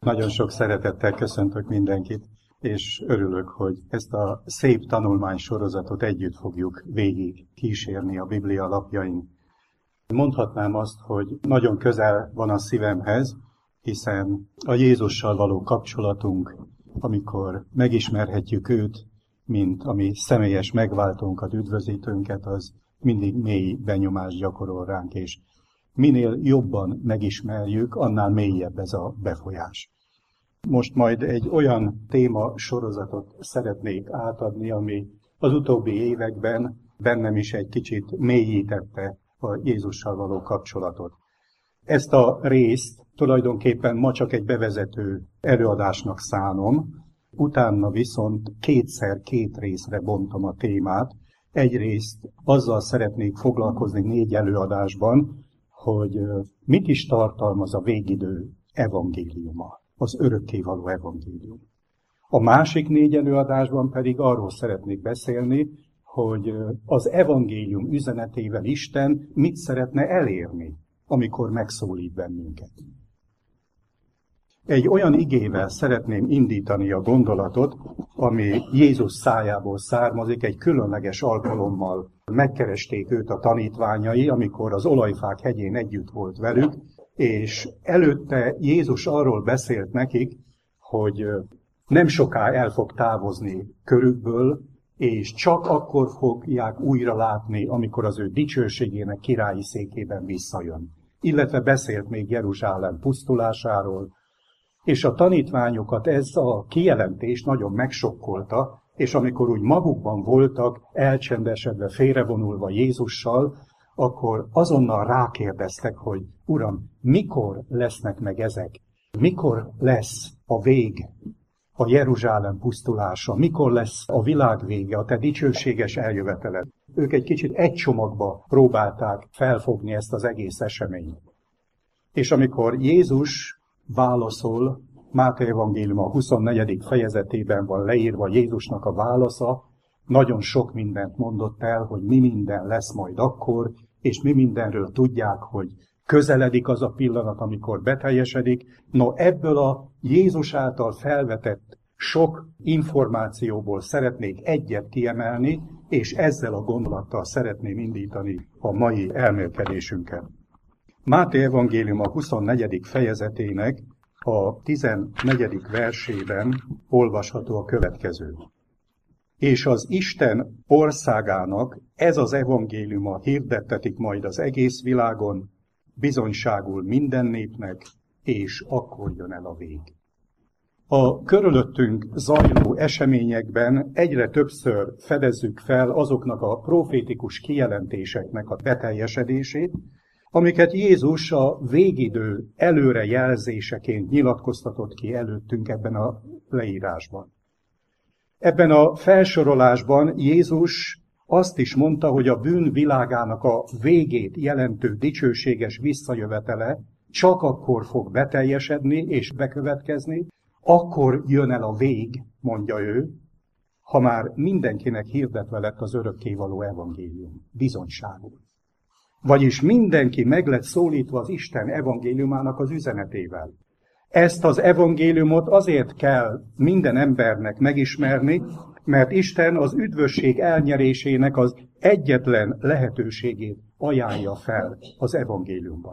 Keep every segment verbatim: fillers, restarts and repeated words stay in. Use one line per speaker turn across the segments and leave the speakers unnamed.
Nagyon sok szeretettel köszöntök mindenkit, és örülök, hogy ezt a szép tanulmánysorozatot együtt fogjuk végig kísérni a Biblia lapjain. Mondhatnám azt, hogy nagyon közel van a szívemhez, hiszen a Jézussal való kapcsolatunk, amikor megismerhetjük őt, mint a mi személyes megváltónkat, üdvözítőnket, az mindig mély benyomást gyakorol ránk, és minél jobban megismerjük, annál mélyebb ez a befolyás. Most majd egy olyan téma sorozatot szeretnék átadni, ami az utóbbi években bennem is egy kicsit mélyítette a Jézussal való kapcsolatot. Ezt a részt tulajdonképpen ma csak egy bevezető előadásnak szánom, utána viszont kétszer két részre bontom a témát. Egyrészt azzal szeretnék foglalkozni négy előadásban, hogy mit is tartalmaz a végidő evangéliuma, az örökkévaló evangélium. A másik négy előadásban pedig arról szeretnék beszélni, hogy az evangélium üzenetével Isten mit szeretne elérni, amikor megszólít bennünket. Egy olyan igével szeretném indítani a gondolatot, ami Jézus szájából származik, egy különleges alkalommal megkeresték őt a tanítványai, amikor az olajfák hegyén együtt volt velük, és előtte Jézus arról beszélt nekik, hogy nem soká el fog távozni körükből, és csak akkor fogják újra látni, amikor az ő dicsőségének királyi székében visszajön. Illetve beszélt még Jeruzsálem pusztulásáról, és a tanítványokat ez a kijelentés nagyon megsokkolta, és amikor úgy magukban voltak, elcsendesedve, félrevonulva Jézussal, akkor azonnal rákérdeztek, hogy Uram, mikor lesznek meg ezek? Mikor lesz a vég, a Jeruzsálem pusztulása? Mikor lesz a világ vége, a te dicsőséges eljöveteled? Ők egy kicsit egy csomagba próbálták felfogni ezt az egész eseményt. És amikor Jézus válaszol, Máté evangélium a huszonnegyedik fejezetében van leírva Jézusnak a válasza, nagyon sok mindent mondott el, hogy mi minden lesz majd akkor, és mi mindenről tudják, hogy közeledik az a pillanat, amikor beteljesedik. No, ebből a Jézus által felvetett sok információból szeretnék egyet kiemelni, és ezzel a gondolattal szeretném indítani a mai elmélkedésünket. Máté evangélium a huszonnegyedik fejezetének a tizennegyedik versében olvasható a következő. És az Isten országának ez az evangéliuma hirdettetik majd az egész világon, bizonyságul minden népnek, és akkor jön el a vég. A körülöttünk zajló eseményekben egyre többször fedezzük fel azoknak a profétikus kijelentéseknek a beteljesedését, amiket Jézus a végidő előrejelzéseként nyilatkoztatott ki előttünk ebben a leírásban. Ebben a felsorolásban Jézus azt is mondta, hogy a bűn világának a végét jelentő dicsőséges visszajövetele csak akkor fog beteljesedni és bekövetkezni, akkor jön el a vég, mondja ő, ha már mindenkinek hirdetve lett az örökkévaló evangélium, bizonyságul. Vagyis mindenki meg lett szólítva az Isten evangéliumának az üzenetével. Ezt az evangéliumot azért kell minden embernek megismerni, mert Isten az üdvösség elnyerésének az egyetlen lehetőségét ajánlja fel az evangéliumban.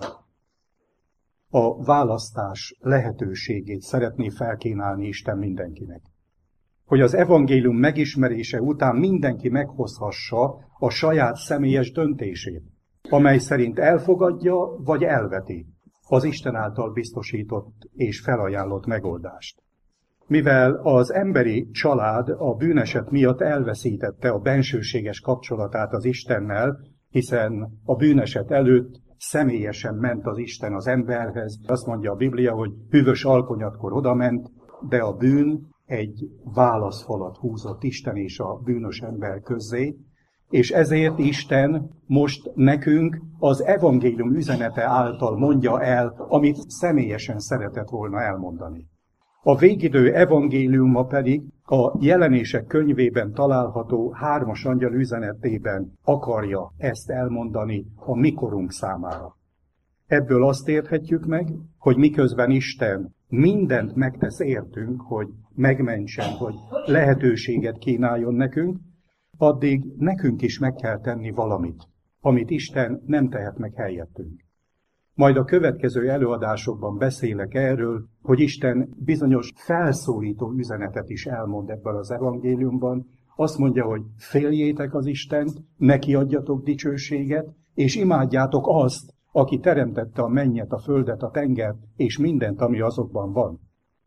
A választás lehetőségét szeretné felkínálni Isten mindenkinek. Hogy az evangélium megismerése után mindenki meghozhassa a saját személyes döntését, amely szerint elfogadja vagy elveti az Isten által biztosított és felajánlott megoldást. Mivel az emberi család a bűneset miatt elveszítette a bensőséges kapcsolatát az Istennel, hiszen a bűneset előtt személyesen ment az Isten az emberhez. Azt mondja a Biblia, hogy hűvös alkonyatkor odament, de a bűn egy válaszfalat húzott Isten és a bűnös ember közzé, és ezért Isten most nekünk az evangélium üzenete által mondja el, amit személyesen szeretett volna elmondani. A végidő evangéliuma pedig a Jelenések könyvében található hármas angyal üzenetében akarja ezt elmondani a mi korunk számára. Ebből azt érthetjük meg, hogy miközben Isten mindent megtesz értünk, hogy megmentsen, hogy lehetőséget kínáljon nekünk, addig nekünk is meg kell tenni valamit, amit Isten nem tehet meg helyettünk. Majd a következő előadásokban beszélek erről, hogy Isten bizonyos felszólító üzenetet is elmond ebből az evangéliumban. Azt mondja, hogy féljétek az Istent, neki adjatok dicsőséget, és imádjátok azt, aki teremtette a mennyet, a földet, a tengert, és mindent, ami azokban van.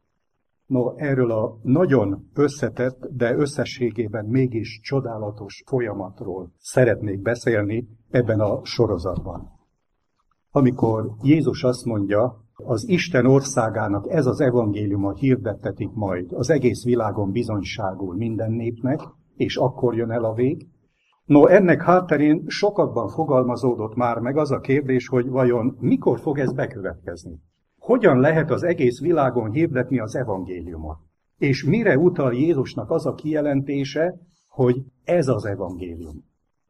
No, erről a nagyon összetett, de összességében mégis csodálatos folyamatról szeretnék beszélni ebben a sorozatban. Amikor Jézus azt mondja, az Isten országának ez az evangéliuma hirdettetik majd az egész világon bizonyságul minden népnek, és akkor jön el a vég. No, ennek hátterén sokakban fogalmazódott már meg az a kérdés, hogy vajon mikor fog ez bekövetkezni? Hogyan lehet az egész világon hirdetni az evangéliumot? És mire utal Jézusnak az a kijelentése, hogy ez az evangélium?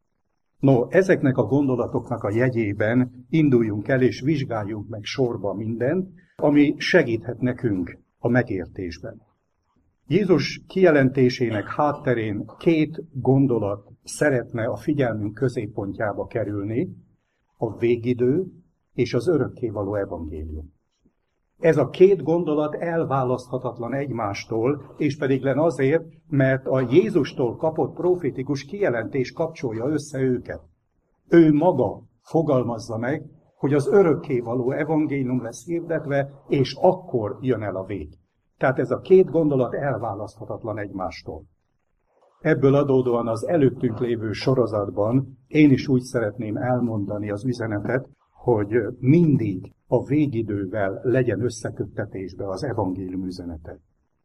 No, ezeknek a gondolatoknak a jegyében induljunk el és vizsgáljuk meg sorba mindent, ami segíthet nekünk a megértésben. Jézus kijelentésének hátterén két gondolat szeretne a figyelmünk középpontjába kerülni, a végidő és az örökkévaló evangélium. Ez a két gondolat elválaszthatatlan egymástól, és pedig len azért, mert a Jézustól kapott profétikus kijelentés kapcsolja össze őket. Ő maga fogalmazza meg, hogy az örökkévaló evangélium lesz hirdetve, és akkor jön el a vég. Tehát ez a két gondolat elválaszthatatlan egymástól. Ebből adódóan az előttünk lévő sorozatban én is úgy szeretném elmondani az üzenetet, hogy mindig a végidővel legyen összeköttetésbe az evangélium üzenete.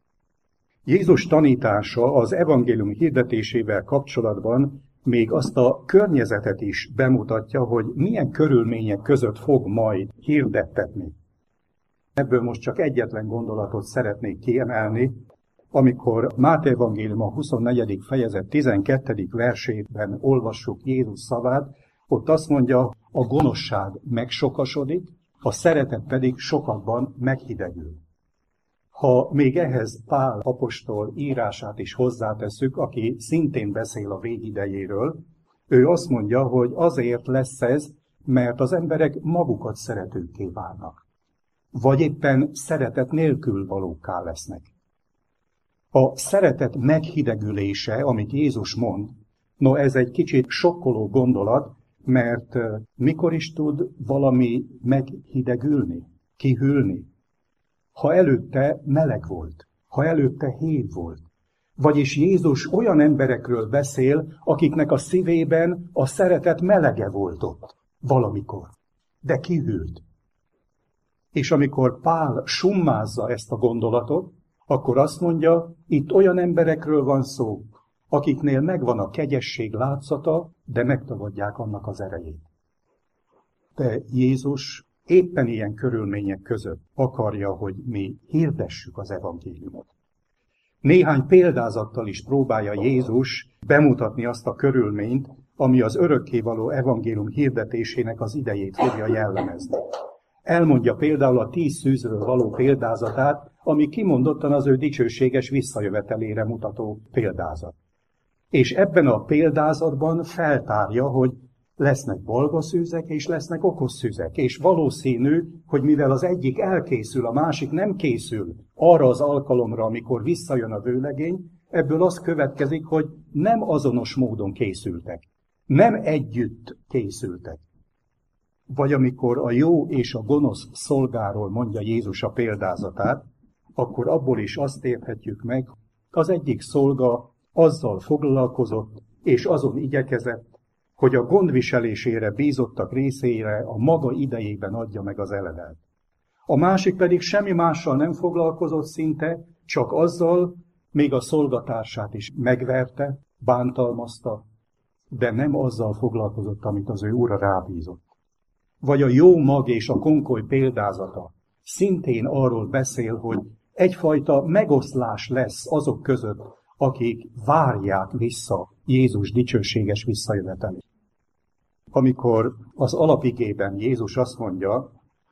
Jézus tanítása az evangélium hirdetésével kapcsolatban még azt a környezetet is bemutatja, hogy milyen körülmények között fog majd hirdettetni. Ebből most csak egyetlen gondolatot szeretnék kiemelni, amikor Máté evangélium a huszonnegyedik fejezet tizenkettedik versében olvassuk Jézus szavát, ott azt mondja, a gonoszság megsokasodik, a szeretet pedig sokakban meghidegül. Ha még ehhez Pál apostol írását is hozzátesszük, aki szintén beszél a végidejéről, ő azt mondja, hogy azért lesz ez, mert az emberek magukat szeretőkké válnak, vagy éppen szeretet nélkül valókká lesznek. A szeretet meghidegülése, amit Jézus mond, no ez egy kicsit sokkoló gondolat, mert mikor is tud valami meghidegülni, kihűlni? Ha előtte meleg volt, ha előtte hív volt. Vagyis Jézus olyan emberekről beszél, akiknek a szívében a szeretet melege volt ott valamikor, de kihűlt. És amikor Pál summázza ezt a gondolatot, akkor azt mondja, itt olyan emberekről van szó, akiknél megvan a kegyesség látszata, de megtagadják annak az erejét. De Jézus éppen ilyen körülmények között akarja, hogy mi hirdessük az evangéliumot. Néhány példázattal is próbálja Jézus bemutatni azt a körülményt, ami az örökkévaló evangélium hirdetésének az idejét fogja jellemezni. Elmondja például a tíz szűzről való példázatát, ami kimondottan az ő dicsőséges visszajövetelére mutató példázat. És ebben a példázatban feltárja, hogy lesznek balga szűzek, és lesznek okos szűzek. És valószínű, hogy mivel az egyik elkészül, a másik nem készül arra az alkalomra, amikor visszajön a vőlegény, ebből az következik, hogy nem azonos módon készültek. Nem együtt készültek. Vagy amikor a jó és a gonosz szolgáról mondja Jézus a példázatát, akkor abból is azt érthetjük meg, az egyik szolga azzal foglalkozott, és azon igyekezett, hogy a gondviselésére bízottak részére a maga idejében adja meg az eledelt. A másik pedig semmi mással nem foglalkozott szinte, csak azzal, még a szolgatársát is megverte, bántalmazta, de nem azzal foglalkozott, amit az ő ura rábízott. Vagy a jó mag és a konkoly példázata szintén arról beszél, hogy egyfajta megoszlás lesz azok között, akik várják vissza Jézus dicsőséges visszajövetelét. Amikor az alapigében Jézus azt mondja,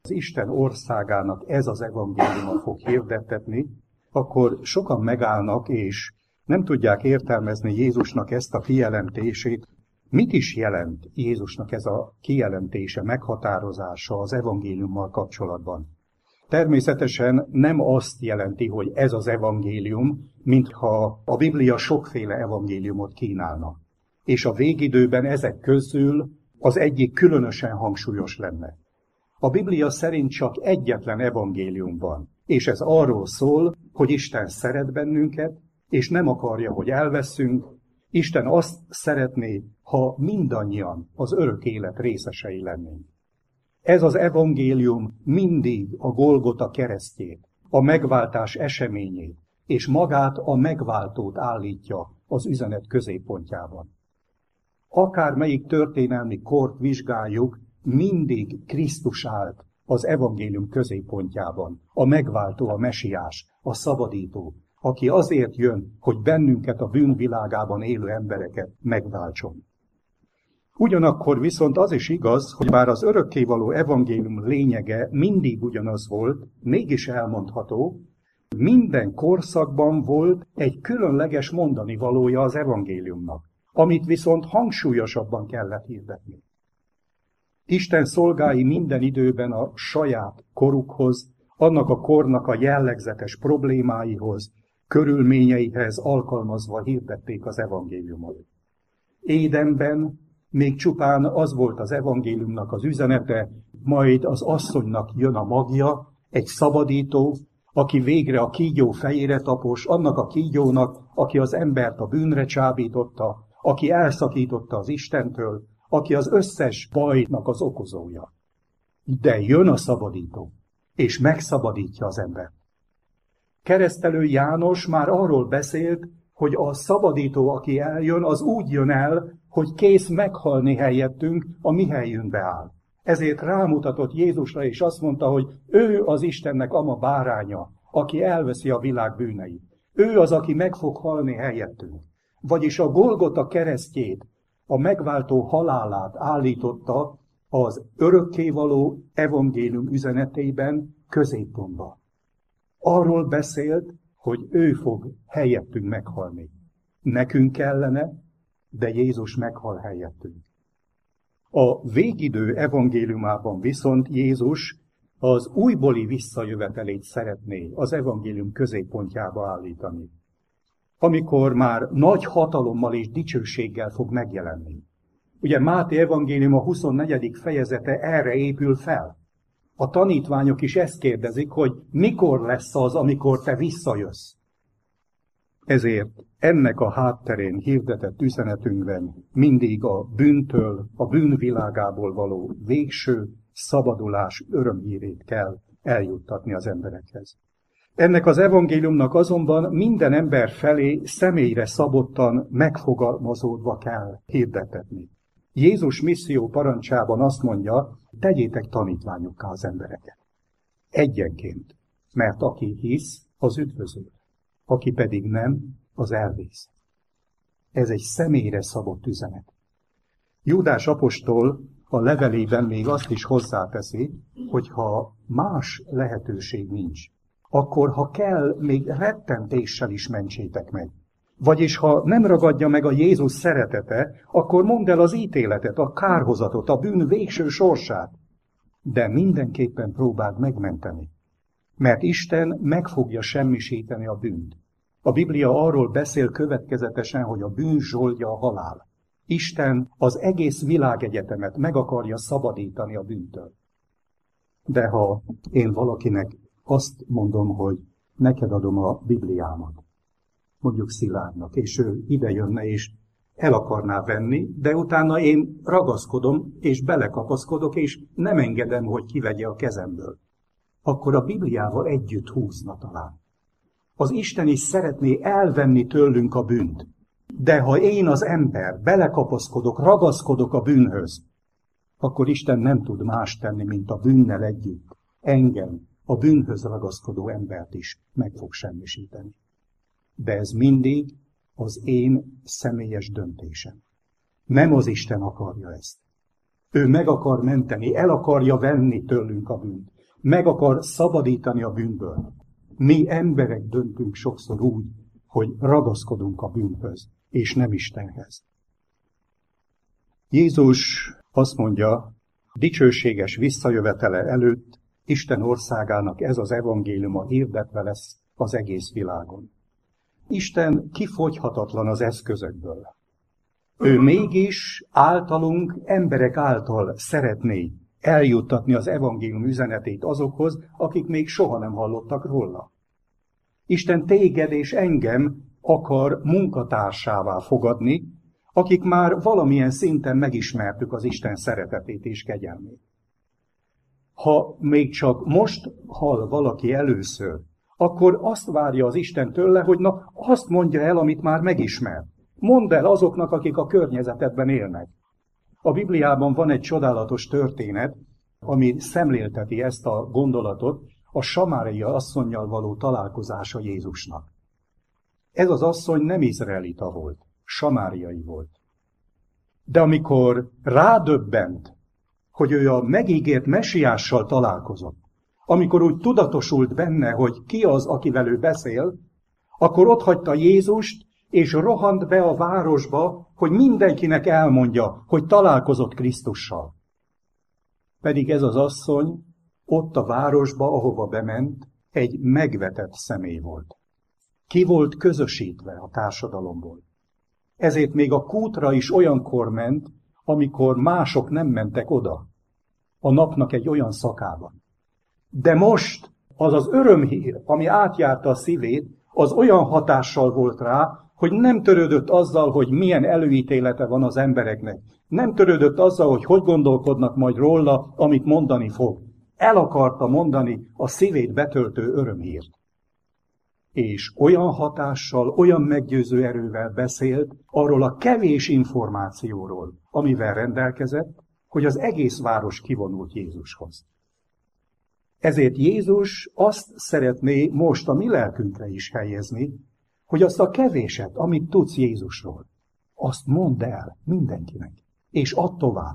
az Isten országának ez az evangéliuma fog hirdettetni, akkor sokan megállnak, és nem tudják értelmezni Jézusnak ezt a kijelentését. Mit is jelent Jézusnak ez a kijelentése, meghatározása az evangéliummal kapcsolatban? Természetesen nem azt jelenti, hogy ez az evangélium, mintha a Biblia sokféle evangéliumot kínálna. És a végidőben ezek közül az egyik különösen hangsúlyos lenne. A Biblia szerint csak egyetlen evangélium van, és ez arról szól, hogy Isten szeret bennünket, és nem akarja, hogy elveszünk. Isten azt szeretné, ha mindannyian az örök élet részesei lennénk. Ez az evangélium mindig a Golgota keresztjét, a megváltás eseményét, és magát a megváltót állítja az üzenet középpontjában. Akármelyik történelmi kort vizsgáljuk, mindig Krisztus állt az evangélium középpontjában, a megváltó, a mesiás, a szabadító, aki azért jön, hogy bennünket a bűnvilágában élő embereket megváltson. Ugyanakkor viszont az is igaz, hogy bár az örökkévaló evangélium lényege mindig ugyanaz volt, mégis elmondható, minden korszakban volt egy különleges mondani valója az evangéliumnak, amit viszont hangsúlyosabban kellett hirdetni. Isten szolgái minden időben a saját korukhoz, annak a kornak a jellegzetes problémáihoz, körülményeihez alkalmazva hirdették az evangéliumot. Édenben még csupán az volt az evangéliumnak az üzenete, majd az asszonynak jön a magja, egy szabadító, aki végre a kígyó fejére tapos, annak a kígyónak, aki az embert a bűnre csábította, aki elszakította az Istentől, aki az összes bajnak az okozója. De jön a szabadító, és megszabadítja az embert. Keresztelő János már arról beszélt, hogy a szabadító, aki eljön, az úgy jön el, hogy kész meghalni helyettünk, a mi helyünkbe áll. Ezért rámutatott Jézusra, és azt mondta, hogy ő az Istennek ama báránya, aki elveszi a világ bűneit. Ő az, aki meg fog halni helyettünk. Vagyis a Golgota keresztjét, a megváltó halálát állította az örökkévaló evangélium üzenetében középpontba. Arról beszélt, hogy ő fog helyettünk meghalni. Nekünk kellene, de Jézus meghal helyettünk. A végidő evangéliumában viszont Jézus az újbóli visszajövetelét szeretné az evangélium középpontjába állítani, amikor már nagy hatalommal és dicsőséggel fog megjelenni. Ugye Máté evangélium a huszonnegyedik fejezete erre épül fel. A tanítványok is ezt kérdezik, hogy mikor lesz az, amikor te visszajössz. Ezért ennek a hátterén hirdetett üzenetünkben mindig a bűntől, a bűnvilágából való végső szabadulás örömhírét kell eljuttatni az emberekhez. Ennek az evangéliumnak azonban minden ember felé személyre szabottan megfogalmazódva kell hirdetni. Jézus misszió parancsában azt mondja, tegyétek tanítványokká az embereket. Egyenként, mert aki hisz, az üdvözül, aki pedig nem, az elvész. Ez egy személyre szabott üzenet. Júdás apostol a levelében még azt is hozzáteszi, hogy ha más lehetőség nincs, akkor ha kell, még rettentéssel is mentsétek meg. Vagyis ha nem ragadja meg a Jézus szeretete, akkor mondd el az ítéletet, a kárhozatot, a bűn végső sorsát. De mindenképpen próbáld megmenteni. Mert Isten meg fogja semmisíteni a bűnt. A Biblia arról beszél következetesen, hogy a bűn zsoldja a halál. Isten az egész világegyetemet meg akarja szabadítani a bűntől. De ha én valakinek azt mondom, hogy neked adom a Bibliámat, mondjuk Szilárdnak, és ő ide jönne, és el akarná venni, de utána én ragaszkodom, és belekapaszkodok, és nem engedem, hogy kivegye a kezemből. Akkor a Bibliával együtt húzna talán. Az Isten is szeretné elvenni tőlünk a bűnt. De ha én az ember belekapaszkodok, ragaszkodok a bűnhöz, akkor Isten nem tud más tenni, mint a bűnnel együtt. Engem, a bűnhöz ragaszkodó embert is meg fog semmisíteni. De ez mindig az én személyes döntésem. Nem az Isten akarja ezt. Ő meg akar menteni, el akarja venni tőlünk a bűnt. meg akar szabadítani a bűnből. Mi emberek döntünk sokszor úgy, hogy ragaszkodunk a bűnhöz, és nem Istenhez. Jézus azt mondja, dicsőséges visszajövetele előtt Isten országának ez az evangéliuma hirdetve lesz az egész világon. Isten kifogyhatatlan az eszközökből. Ő mégis általunk, emberek által szeretné eljuttatni az evangélium üzenetét azokhoz, akik még soha nem hallottak róla. Isten téged és engem akar munkatársává fogadni, akik már valamilyen szinten megismertük az Isten szeretetét és kegyelmét. Ha még csak most hall valaki először, akkor azt várja az Isten tőle, hogy na, azt mondja el, amit már megismer. Mondd el azoknak, akik a környezetedben élnek. A Bibliában van egy csodálatos történet, ami szemlélteti ezt a gondolatot, a samária asszonnyal való találkozása Jézusnak. Ez az asszony nem izraelita volt, samáriai volt. De amikor rádöbbent, hogy ő a megígért mesiással találkozott, amikor úgy tudatosult benne, hogy ki az, akivel ő beszél, akkor otthagyta Jézust, és rohant be a városba, hogy mindenkinek elmondja, hogy találkozott Krisztussal. Pedig ez az asszony ott a városba, ahova bement, egy megvetett személy volt. Ki volt közösítve a társadalomból. Ezért még a kútra is olyankor ment, amikor mások nem mentek oda, a napnak egy olyan szakában. De most az az örömhír, ami átjárta a szívét, az olyan hatással volt rá, hogy nem törődött azzal, hogy milyen előítélete van az embereknek. Nem törődött azzal, hogy hogy gondolkodnak majd róla, amit mondani fog. El akarta mondani a szívét betöltő örömhírt. És olyan hatással, olyan meggyőző erővel beszélt arról a kevés információról, amivel rendelkezett, hogy az egész város kivonult Jézushoz. Ezért Jézus azt szeretné most a mi lelkünkre is helyezni, hogy azt a kevéset, amit tudsz Jézusról, azt mondd el mindenkinek, és add tovább.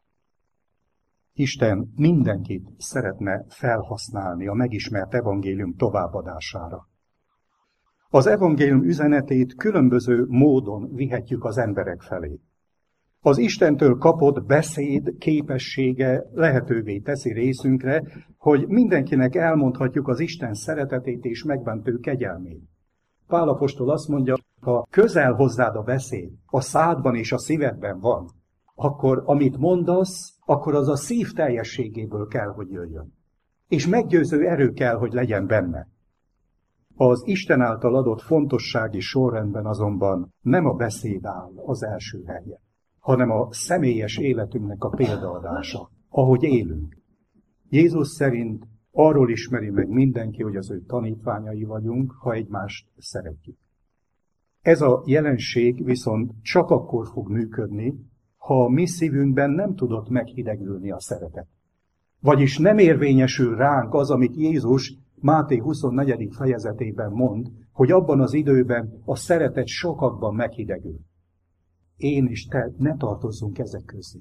Isten mindenkit szeretne felhasználni a megismert evangélium továbbadására. Az evangélium üzenetét különböző módon vihetjük az emberek felé. Az Istentől kapott beszéd képessége lehetővé teszi részünkre, hogy mindenkinek elmondhatjuk az Isten szeretetét és megmentő kegyelmét. Pál apostol azt mondja, ha közel hozzád a beszéd, a szádban és a szívedben van, akkor amit mondasz, akkor az a szív teljességéből kell, hogy jöjjön. És meggyőző erő kell, hogy legyen benne. Az Isten által adott fontossági sorrendben azonban nem a beszéd áll az első helyen, hanem a személyes életünknek a példaadása, ahogy élünk. Jézus szerint arról ismeri meg mindenki, hogy az ő tanítványai vagyunk, ha egymást szeretjük. Ez a jelenség viszont csak akkor fog működni, ha a mi szívünkben nem tudott meghidegülni a szeretet. Vagyis nem érvényesül ránk az, amit Jézus Máté huszonnegyedik fejezetében mond, hogy abban az időben a szeretet sokakban meghidegül. Én és te ne tartozzunk ezek közé.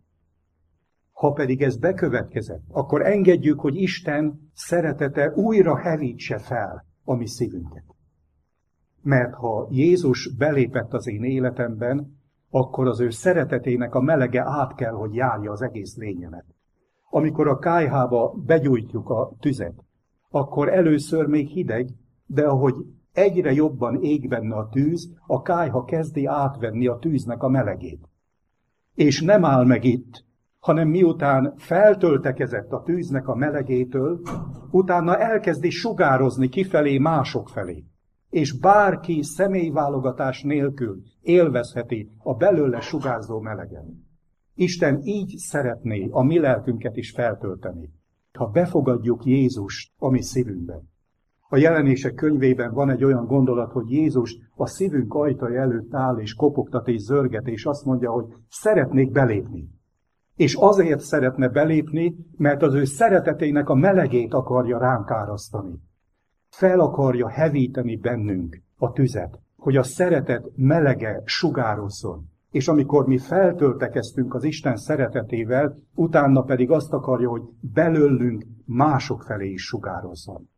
Ha pedig ez bekövetkezett, akkor engedjük, hogy Isten szeretete újra hevítse fel a mi szívünket. Mert ha Jézus belépett az én életemben, akkor az ő szeretetének a melege át kell, hogy járja az egész lényemet. Amikor a kályhába begyújtjuk a tüzet, akkor először még hideg, de ahogy egyre jobban ég benne a tűz, a kályha kezdi átvenni a tűznek a melegét. És nem áll meg itt, hanem miután feltöltekezett a tűznek a melegétől, utána elkezdi sugározni kifelé mások felé. És bárki személyválogatás nélkül élvezheti a belőle sugárzó melegen. Isten így szeretné a mi lelkünket is feltölteni, ha befogadjuk Jézust a mi szívünkben. A Jelenések könyvében van egy olyan gondolat, hogy Jézus a szívünk ajtaja előtt áll, és kopogtat és zörget, és azt mondja, hogy szeretnék belépni. És azért szeretne belépni, mert az ő szeretetének a melegét akarja ránk árasztani. Fel akarja hevíteni bennünk a tüzet, hogy a szeretet melege sugározzon, és amikor mi feltöltekeztünk az Isten szeretetével, utána pedig azt akarja, hogy belőlünk mások felé is sugározzon.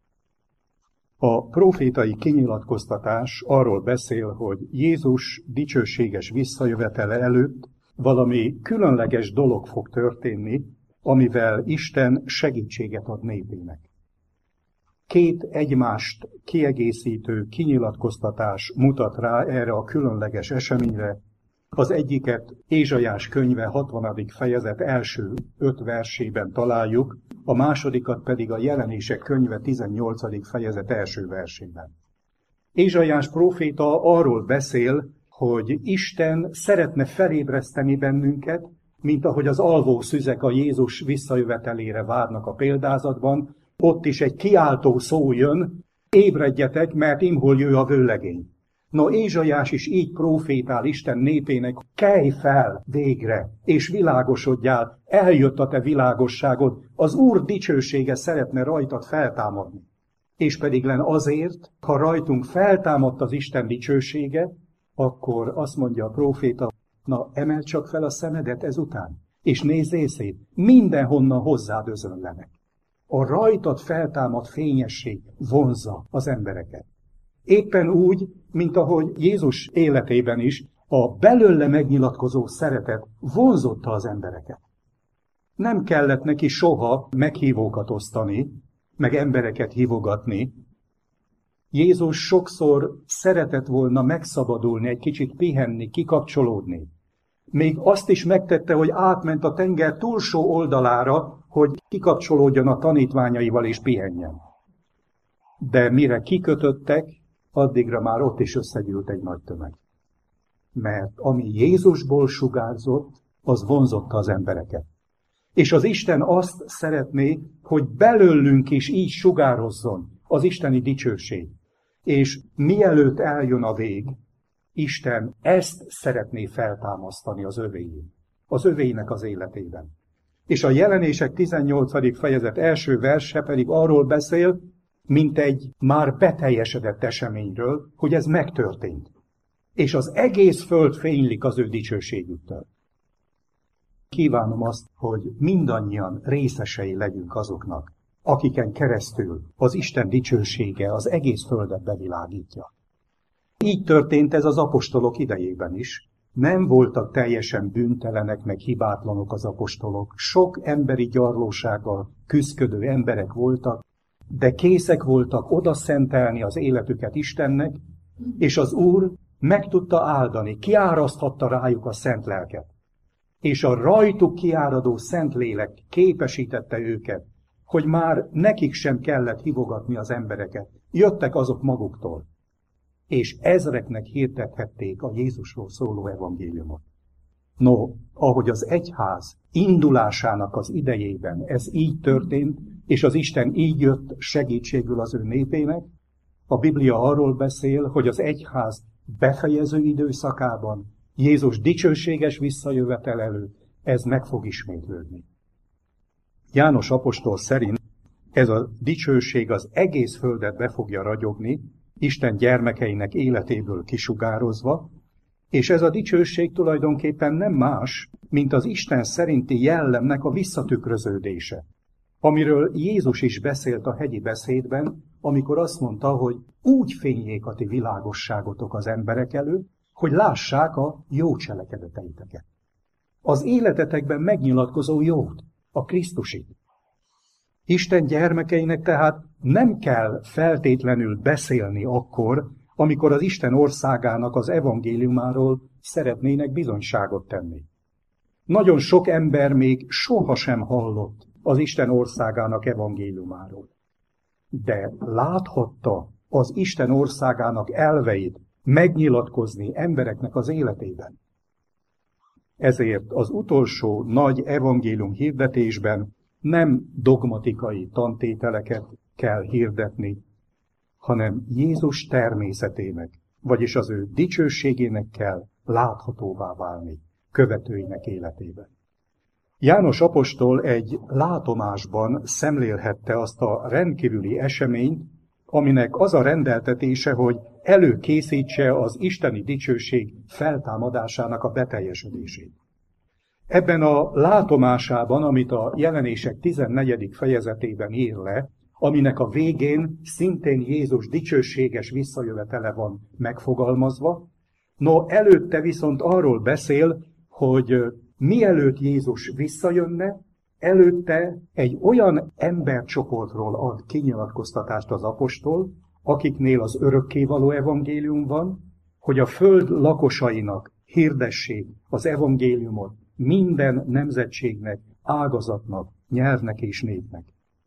A profétai kinyilatkoztatás arról beszél, hogy Jézus dicsőséges visszajövetele előtt valami különleges dolog fog történni, amivel Isten segítséget ad népének. Két egymást kiegészítő kinyilatkoztatás mutat rá erre a különleges eseményre. Az egyiket Ézsaiás könyve hatvanadik fejezet első öt versében találjuk, a másodikat pedig a Jelenések könyve tizennyolcadik fejezet első versében. Ézsaiás próféta arról beszél, hogy Isten szeretne felébreszteni bennünket, mint ahogy az alvó szüzek a Jézus visszajövetelére várnak a példázatban, ott is egy kiáltó szó jön, ébredjetek, mert imhol jő a vőlegény. No, Ézsaiás is így prófétál Isten népének, kelj fel végre, és világosodjál, eljött a te világosságod, az Úr dicsősége szeretne rajtad feltámadni. És pedig len azért, ha rajtunk feltámadt az Isten dicsősége, akkor azt mondja a próféta, na emeld csak fel a szemedet ezután, és nézzél szét, mindenhonnan hozzád özönlenek. A rajtad feltámadt fényesség vonzza az embereket. Éppen úgy, mint ahogy Jézus életében is a belőle megnyilatkozó szeretet vonzotta az embereket. Nem kellett neki soha meghívókat osztani, meg embereket hívogatni. Jézus sokszor szeretett volna megszabadulni, egy kicsit pihenni, kikapcsolódni. Még azt is megtette, hogy átment a tenger túlsó oldalára, hogy kikapcsolódjon a tanítványaival és pihenjen. De mire kikötöttek, addigra már ott is összegyűlt egy nagy tömeg. Mert ami Jézusból sugárzott, az vonzotta az embereket. És az Isten azt szeretné, hogy belőlünk is így sugározzon az isteni dicsőség. És mielőtt eljön a vég, Isten ezt szeretné feltámasztani az övéjén, az övéinek az életében. És a Jelenések tizennyolcadik fejezet első verse pedig arról beszél, mint egy már beteljesedett eseményről, hogy ez megtörtént. És az egész föld fénylik az ő dicsőségüktől. Kívánom azt, hogy mindannyian részesei legyünk azoknak, akiken keresztül az Isten dicsősége az egész földet bevilágítja. Így történt ez az apostolok idejében is. Nem voltak teljesen bűntelenek, meg hibátlanok az apostolok. Sok emberi gyarlósággal küszködő emberek voltak, de készek voltak oda szentelni az életüket Istennek, és az Úr meg tudta áldani, kiáraszthatta rájuk a szent lelket. És a rajtuk kiáradó szent lélek képesítette őket, hogy már nekik sem kellett hívogatni az embereket. Jöttek azok maguktól, és ezreknek hirdethették a Jézusról szóló evangéliumot. No, ahogy az egyház indulásának az idejében ez így történt, és az Isten így jött segítségül az ő népének, a Biblia arról beszél, hogy az egyház befejező időszakában, Jézus dicsőséges visszajövetel előtt ez meg fog ismétlődni. János apostol szerint ez a dicsőség az egész földet be fogja ragyogni, Isten gyermekeinek életéből kisugározva, és ez a dicsőség tulajdonképpen nem más, mint az Isten szerinti jellemnek a visszatükröződése, amiről Jézus is beszélt a hegyi beszédben, amikor azt mondta, hogy úgy fényjék a ti világosságotok az emberek előtt, hogy lássák a jó cselekedeteiteket. Az életetekben megnyilatkozó jót, a Krisztusit. Isten gyermekeinek tehát nem kell feltétlenül beszélni akkor, amikor az Isten országának az evangéliumáról szeretnének bizonyságot tenni. Nagyon sok ember még sohasem hallott az Isten országának evangéliumáról. De láthatta az Isten országának elveit megnyilatkozni embereknek az életében. Ezért az utolsó nagy evangélium hirdetésben nem dogmatikai tantételeket kell hirdetni, hanem Jézus természetének, vagyis az ő dicsőségének kell láthatóvá válni követőinek életében. János apostol egy látomásban szemlélhette azt a rendkívüli eseményt, aminek az a rendeltetése, hogy előkészítse az isteni dicsőség feltámadásának a beteljesedését. Ebben a látomásában, amit a Jelenések tizennegyedik fejezetében ír le, aminek a végén szintén Jézus dicsőséges visszajövetele van megfogalmazva, no előtte viszont arról beszél, hogy mielőtt Jézus visszajönne, előtte egy olyan embercsoportról ad kinyilatkoztatást az apostol, akiknél az örökkévaló evangélium van, hogy a föld lakosainak hirdessék az evangéliumot minden nemzetségnek, ágazatnak, nyelvnek és népnek.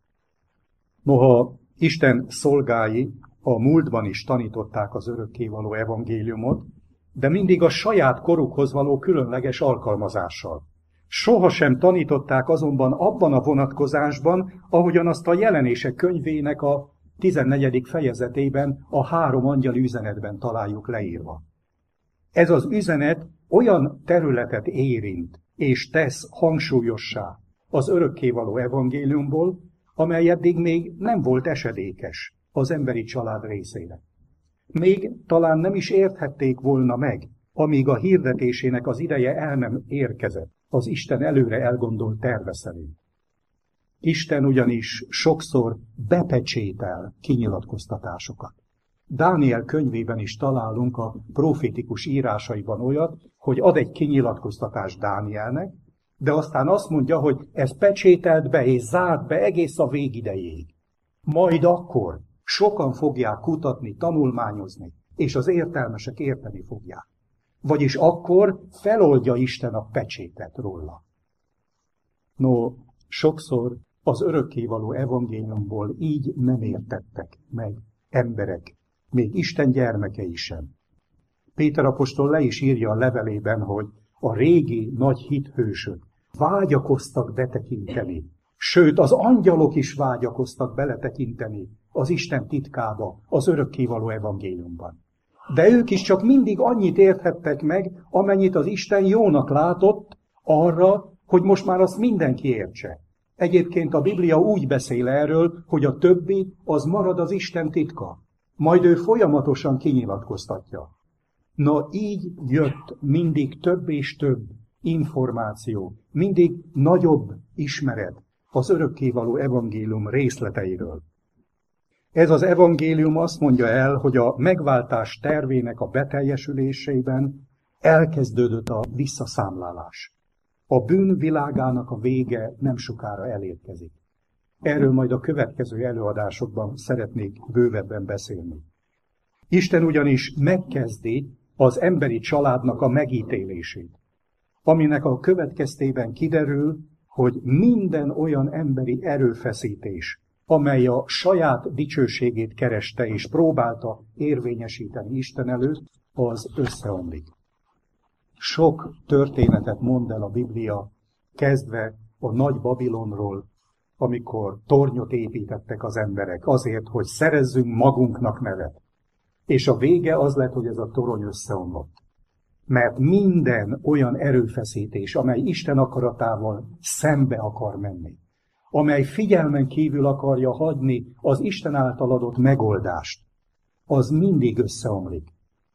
Noha Isten szolgái a múltban is tanították az örökkévaló evangéliumot, de mindig a saját korukhoz való különleges alkalmazással. Sohasem tanították azonban abban a vonatkozásban, ahogyan azt a Jelenések könyvének a tizennegyedik fejezetében, a három angyali üzenetben találjuk leírva. Ez az üzenet olyan területet érint és tesz hangsúlyossá az örökkévaló evangéliumból, amely eddig még nem volt esedékes az emberi család részére. Még talán nem is érthették volna meg, amíg a hirdetésének az ideje el nem érkezett az Isten előre elgondolt terve szerint. Isten ugyanis sokszor bepecsétel kinyilatkoztatásokat. Dániel könyvében is találunk a profétikus írásaiban olyat, hogy ad egy kinyilatkoztatást Dánielnek, de aztán azt mondja, hogy ez pecsételt be és zárt be egész a végidejéig. Majd akkor sokan fogják kutatni, tanulmányozni, és az értelmesek érteni fogják. Vagyis akkor feloldja Isten a pecsétet róla. No, sokszor az örökkévaló evangéliumból így nem értettek meg emberek, még Isten gyermekei sem. Péter apostol le is írja a levelében, hogy a régi nagy hithősök vágyakoztak betekinteni, sőt az angyalok is vágyakoztak beletekinteni az Isten titkába, az örökkévaló evangéliumban. De ők is csak mindig annyit érthettek meg, amennyit az Isten jónak látott arra, hogy most már azt mindenki értse. Egyébként a Biblia úgy beszél erről, hogy a többi az marad az Isten titka. Majd ő folyamatosan kinyilatkoztatja. Na így jött mindig több és több információ, mindig nagyobb ismeret az örökkévaló evangélium részleteiről. Ez az evangélium azt mondja el, hogy a megváltás tervének a beteljesülésében elkezdődött a visszaszámlálás. A bűn világának a vége nem sokára elérkezik. Erről majd a következő előadásokban szeretnék bővebben beszélni. Isten ugyanis megkezdi az emberi családnak a megítélését, aminek a következtében kiderül, hogy minden olyan emberi erőfeszítés, amely a saját dicsőségét kereste és próbálta érvényesíteni Isten előtt, az összeomlik. Sok történetet mond el a Biblia, kezdve a nagy Babilonról, amikor tornyot építettek az emberek azért, hogy szerezzünk magunknak nevet. És a vége az lett, hogy ez a torony összeomlott. Mert minden olyan erőfeszítés, amely Isten akaratával szembe akar menni, amely figyelmen kívül akarja hagyni az Isten által adott megoldást, az mindig összeomlik.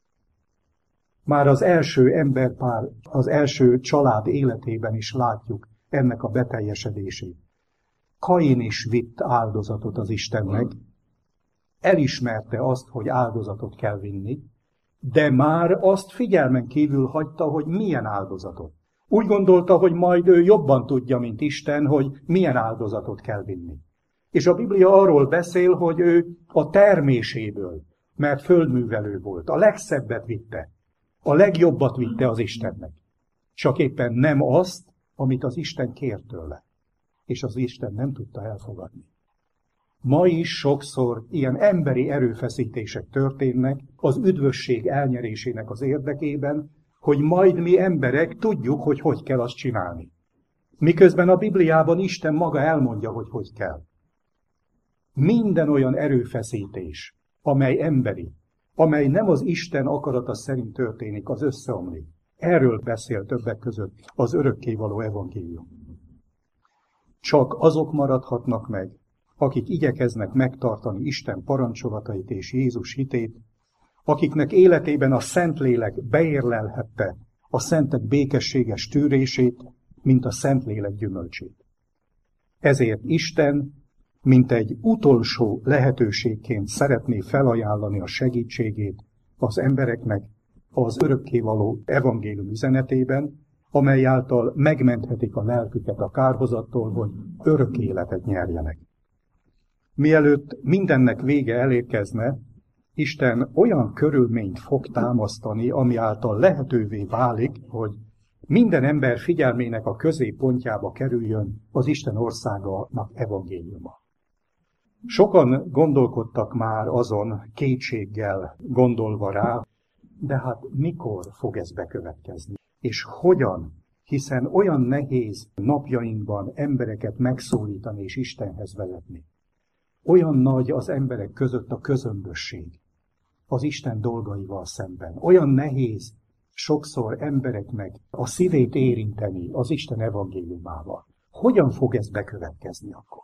Már az első emberpár, az első család életében is látjuk ennek a beteljesedését. Kain is vitt áldozatot az Istennek, elismerte azt, hogy áldozatot kell vinni, de már azt figyelmen kívül hagyta, hogy milyen áldozatot. Úgy gondolta, hogy majd ő jobban tudja, mint Isten, hogy milyen áldozatot kell vinni. És a Biblia arról beszél, hogy ő a terméséből, mert földművelő volt, a legszebbet vitte, a legjobbat vitte az Istennek. Csak éppen nem azt, amit az Isten kért tőle. És az Isten nem tudta elfogadni. Ma is sokszor ilyen emberi erőfeszítések történnek az üdvösség elnyerésének az érdekében, hogy majd mi emberek tudjuk, hogy hogy kell azt csinálni. Miközben a Bibliában Isten maga elmondja, hogy hogy kell. Minden olyan erőfeszítés, amely emberi, amely nem az Isten akarata szerint történik, az összeomlik. Erről beszél többek között az örökkévaló evangélium. Csak azok maradhatnak meg, akik igyekeznek megtartani Isten parancsolatait és Jézus hitét, akiknek életében a Szentlélek beérlelhette a szentek békességes tűrését, mint a Szentlélek gyümölcsét. Ezért Isten, mint egy utolsó lehetőségként szeretné felajánlani a segítségét az embereknek az örökkévaló evangélium üzenetében, amely által megmenthetik a lelküket a kárhozattól, hogy örök életet nyerjenek. Mielőtt mindennek vége elérkezne, Isten olyan körülményt fog támasztani, ami által lehetővé válik, hogy minden ember figyelmének a középpontjába kerüljön az Isten országának evangéliuma. Sokan gondolkodtak már azon, kétséggel gondolva rá, de hát mikor fog ez bekövetkezni? És hogyan? Hiszen olyan nehéz napjainkban embereket megszólítani és Istenhez vezetni. Olyan nagy az emberek között a közömbösség az Isten dolgaival szemben. Olyan nehéz sokszor embereknek a szívét érinteni az Isten evangéliumával. Hogyan fog ez bekövetkezni akkor?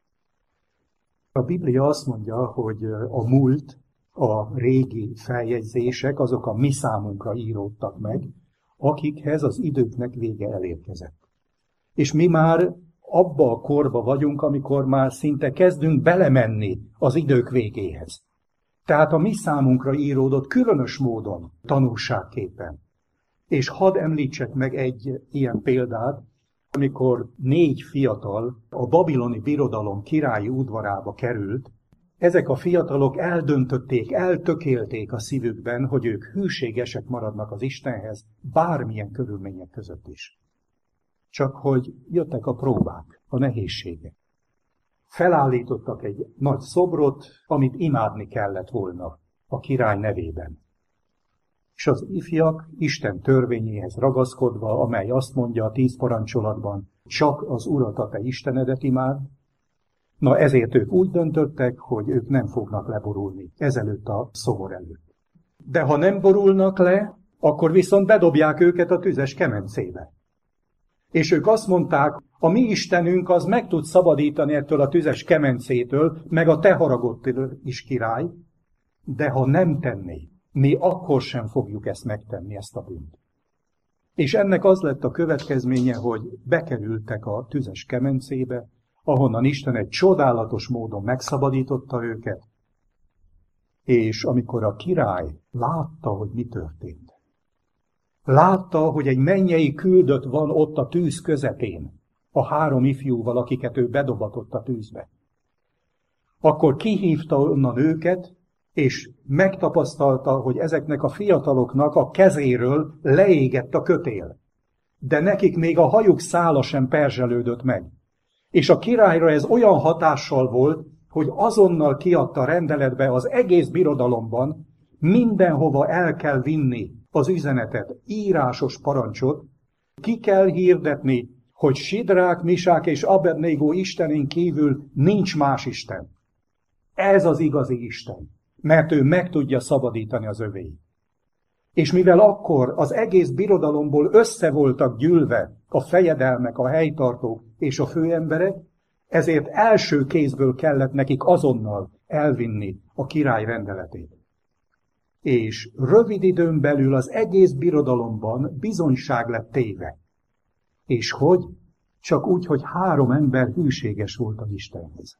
A Biblia azt mondja, hogy a múlt, a régi feljegyzések, azok a mi számunkra íródtak meg, akikhez az időknek vége elérkezett. És mi már abba a korba vagyunk, amikor már szinte kezdünk belemenni az idők végéhez. Tehát a mi számunkra íródott különös módon tanúságképpen. És hadd említsek meg egy ilyen példát, amikor négy fiatal a babiloni birodalom királyi udvarába került, ezek a fiatalok eldöntötték, eltökélték a szívükben, hogy ők hűségesek maradnak az Istenhez, bármilyen körülmények között is. Csak hogy jöttek a próbák, a nehézségek. Felállítottak egy nagy szobrot, amit imádni kellett volna a király nevében. És az ifjak Isten törvényéhez ragaszkodva, amely azt mondja a tíz parancsolatban, csak az Urat, a te Istenedet imád, na ezért ők úgy döntöttek, hogy ők nem fognak leborulni ezelőtt a szobor előtt. De ha nem borulnak le, akkor viszont bedobják őket a tüzes kemencébe. És ők azt mondták, a mi Istenünk az meg tud szabadítani ettől a tüzes kemencétől, meg a te haragodtól is, király, de ha nem tenné, mi akkor sem fogjuk ezt megtenni, ezt a bűnt. És ennek az lett a következménye, hogy bekerültek a tüzes kemencébe, ahonnan Isten egy csodálatos módon megszabadította őket, és amikor a király látta, hogy mi történt, látta, hogy egy mennyei küldött van ott a tűz közepén, a három ifjúval, akiket ő bedobatott a tűzbe, akkor kihívta onnan őket, és megtapasztalta, hogy ezeknek a fiataloknak a kezéről leégett a kötél. De nekik még a hajuk szála sem perzselődött meg. És a királyra ez olyan hatással volt, hogy azonnal kiadta rendeletbe az egész birodalomban, mindenhova el kell vinni az üzenetet, írásos parancsot, ki kell hirdetni, hogy Sidrák, Misák és Abednego Istenén kívül nincs más Isten. Ez az igazi Isten, mert ő meg tudja szabadítani az övéit. És mivel akkor az egész birodalomból össze voltak gyűlve a fejedelmek, a helytartók és a főemberek, ezért első kézből kellett nekik azonnal elvinni a király rendeletét. És rövid időn belül az egész birodalomban bizonyság lett téve. És hogy? Csak úgy, hogy három ember hűséges volt az Istenhez.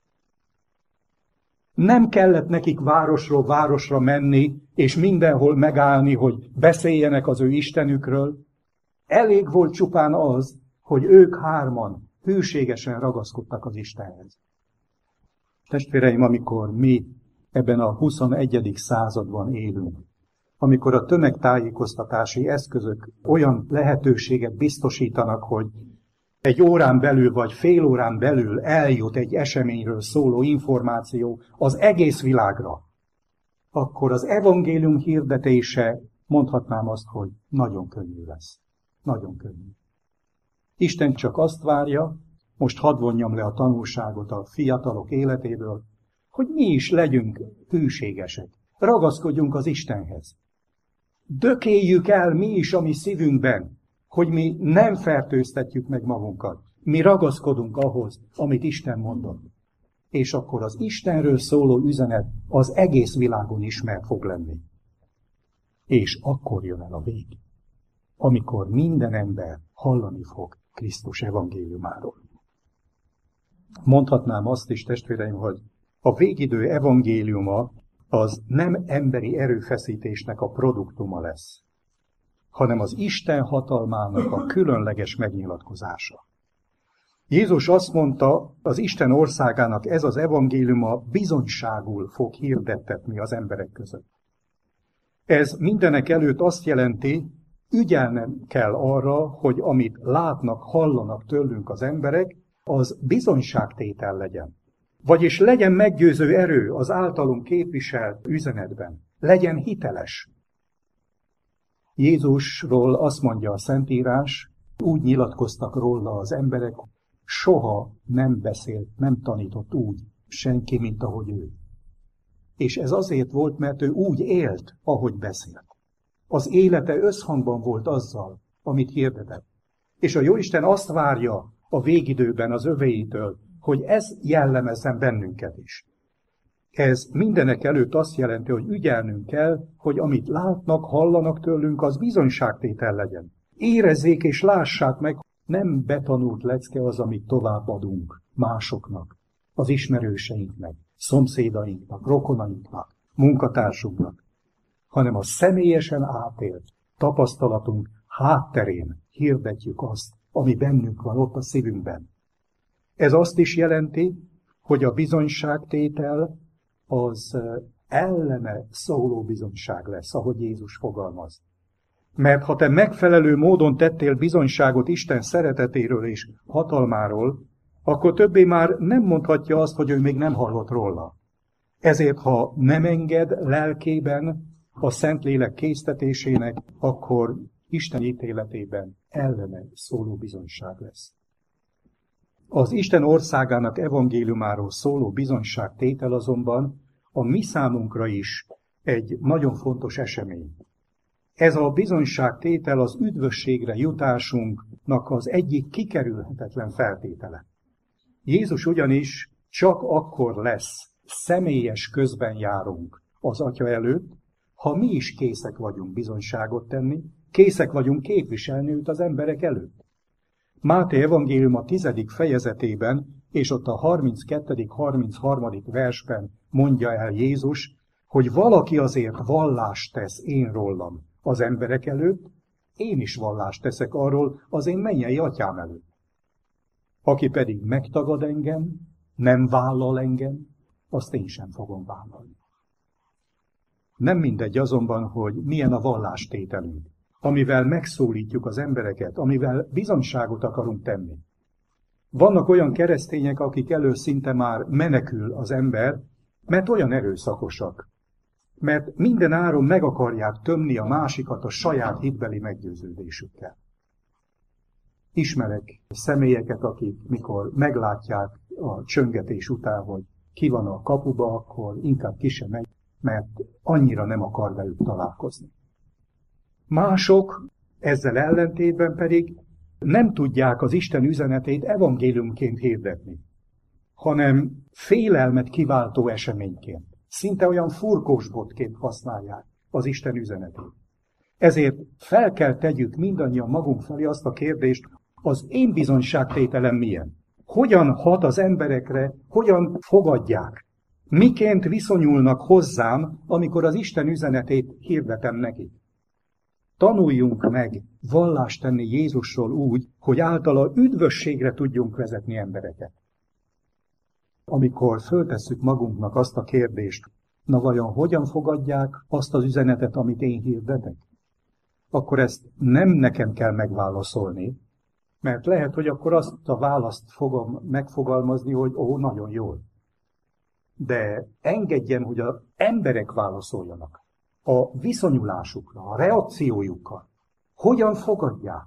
Nem kellett nekik városról városra menni, és mindenhol megállni, hogy beszéljenek az ő Istenükről. Elég volt csupán az, hogy ők hárman hűségesen ragaszkodtak az Istenhez. Testvéreim, amikor mi ebben a huszonegyedik században élünk, amikor a tömegtájékoztatási eszközök olyan lehetőséget biztosítanak, hogy egy órán belül vagy fél órán belül eljut egy eseményről szóló információ az egész világra, akkor az evangélium hirdetése, mondhatnám azt, hogy nagyon könnyű lesz. Nagyon könnyű. Isten csak azt várja, most hadd vonjam le a tanulságot a fiatalok életéből, hogy mi is legyünk hűségesek, ragaszkodjunk az Istenhez. Dökéljük el mi is a mi szívünkben, hogy mi nem fertőztetjük meg magunkat. Mi ragaszkodunk ahhoz, amit Isten mondott. és akkor az Istenről szóló üzenet az egész világon ismert fog lenni. És akkor jön el a vég, amikor minden ember hallani fog Krisztus evangéliumáról. Mondhatnám azt is, testvéreim, hogy a végidő evangéliuma az nem emberi erőfeszítésnek a produktuma lesz, hanem az Isten hatalmának a különleges megnyilatkozása. Jézus azt mondta, az Isten országának ez az evangéliuma bizonyságul fog hirdettetni az emberek között. Ez mindenek előtt azt jelenti, ügyelnem kell arra, hogy amit látnak, hallanak tőlünk az emberek, az bizonyságtétel legyen. Vagyis legyen meggyőző erő az általunk képviselt üzenetben. Legyen hiteles. Jézusról azt mondja a Szentírás, úgy nyilatkoztak róla az emberek, soha nem beszélt, nem tanított úgy senki, mint ahogy ő. És ez azért volt, mert ő úgy élt, ahogy beszélt. Az élete összhangban volt azzal, amit hirdetett. És a Jóisten azt várja a végidőben az övéitől, hogy ez jellemezzen bennünket is. Ez mindenek előtt azt jelenti, hogy ügyelnünk kell, hogy amit látnak, hallanak tőlünk, az bizonyságtétel legyen. Érezzék és lássák meg, nem betanult lecke az, amit továbbadunk másoknak, az ismerőseinknek, szomszédainknak, rokonainknak, munkatársunknak, hanem a személyesen átélt tapasztalatunk hátterén hirdetjük azt, ami bennünk van ott a szívünkben. Ez azt is jelenti, hogy a bizonyságtétel az ellene szóló bizonyság lesz, ahogy Jézus fogalmaz. Mert ha te megfelelő módon tettél bizonyságot Isten szeretetéről és hatalmáról, akkor többé már nem mondhatja azt, hogy ő még nem hallott róla. Ezért, ha nem enged lelkében a Szentlélek késztetésének, akkor Isten ítéletében ellene szóló bizonyság lesz. Az Isten országának evangéliumáról szóló bizonyságtétel azonban a mi számunkra is egy nagyon fontos esemény. Ez a bizonyságtétel az üdvösségre jutásunknak az egyik kikerülhetetlen feltétele. Jézus ugyanis csak akkor lesz személyes közben járunk az Atya előtt, ha mi is készek vagyunk bizonyságot tenni, készek vagyunk képviselni őt az emberek előtt. Máté evangélium a tizedik fejezetében, és ott a harminckettedik harmincharmadik versben mondja el Jézus, hogy valaki azért vallást tesz én rólam az emberek előtt, én is vallást teszek arról az én mennyei atyám előtt. Aki pedig megtagad engem, nem vállal engem, azt én sem fogom vállalni. Nem mindegy azonban, hogy milyen a vallástételünk, amivel megszólítjuk az embereket, amivel bizonyságot akarunk tenni. Vannak olyan keresztények, akik elől szinte már menekül az ember, mert olyan erőszakosak. Mert minden áron meg akarják tömni a másikat a saját hitbeli meggyőződésükkel. Ismerek személyeket, akik mikor meglátják a csöngetés után, hogy ki van a kapuba, akkor inkább ki sem megy, mert annyira nem akar velük találkozni. Mások ezzel ellentétben pedig nem tudják az Isten üzenetét evangéliumként hirdetni, hanem félelmet kiváltó eseményként. Szinte olyan furkósbotként használják az Isten üzenetét. Ezért fel kell tegyük mindannyian magunk felé azt a kérdést, az én bizonyságtételem milyen? Hogyan hat az emberekre, hogyan fogadják? Miként viszonyulnak hozzám, amikor az Isten üzenetét hirdetem nekik? Tanuljunk meg vallást tenni Jézusról úgy, hogy általa üdvösségre tudjunk vezetni embereket. Amikor föltesszük magunknak azt a kérdést, na vajon hogyan fogadják azt az üzenetet, amit én hirdetek? Akkor ezt nem nekem kell megválaszolni, mert lehet, hogy akkor azt a választ fogom megfogalmazni, hogy ó, nagyon jól. De engedjem, hogy az emberek válaszoljanak a viszonyulásukra, a reakciójukkal. Hogyan fogadják?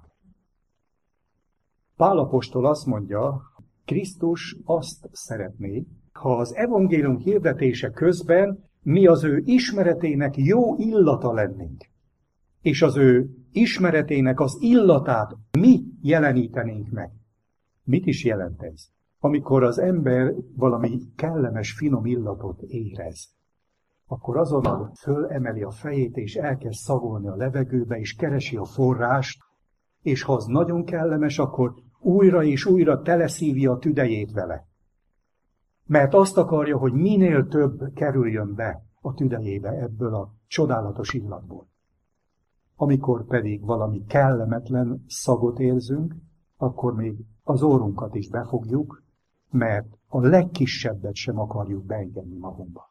Pál apostol azt mondja, Krisztus azt szeretné, ha az evangélium hirdetése közben mi az ő ismeretének jó illata lennénk, és az ő ismeretének az illatát mi jelenítenénk meg. Mit is jelent ez? Amikor az ember valami kellemes, finom illatot érez, akkor azonnal fölemeli a fejét, és elkezd szagolni a levegőbe, és keresi a forrást, és ha az nagyon kellemes, akkor újra és újra teleszívja a tüdejét vele. Mert azt akarja, hogy minél több kerüljön be a tüdejébe ebből a csodálatos illatból. Amikor pedig valami kellemetlen szagot érzünk, akkor még az orrunkat is befogjuk, mert a legkisebbet sem akarjuk beengedni magunkba.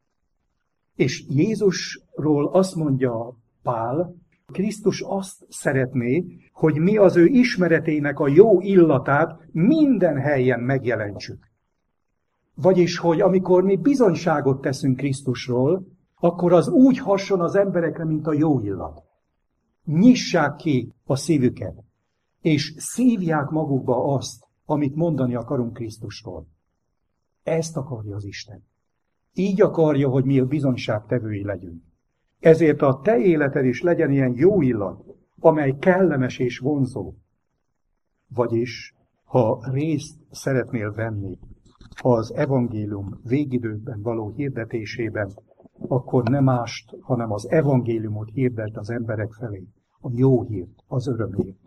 És Jézusról azt mondja Pál, Krisztus azt szeretné, hogy mi az ő ismeretének a jó illatát minden helyen megjelentsük. Vagyis, hogy amikor mi bizonyságot teszünk Krisztusról, akkor az úgy hasson az emberekre, mint a jó illat. Nyissák ki a szívüket, és szívják magukba azt, amit mondani akarunk Krisztusról. Ezt akarja az Isten. Így akarja, hogy mi a bizonyságtevői legyünk. Ezért a te életed is legyen ilyen jó illat, amely kellemes és vonzó. Vagyis, ha részt szeretnél venni az evangélium végidőben való hirdetésében, akkor nem mást, hanem az evangéliumot hirdesd az emberek felé, a jó hírt, az örömhírt.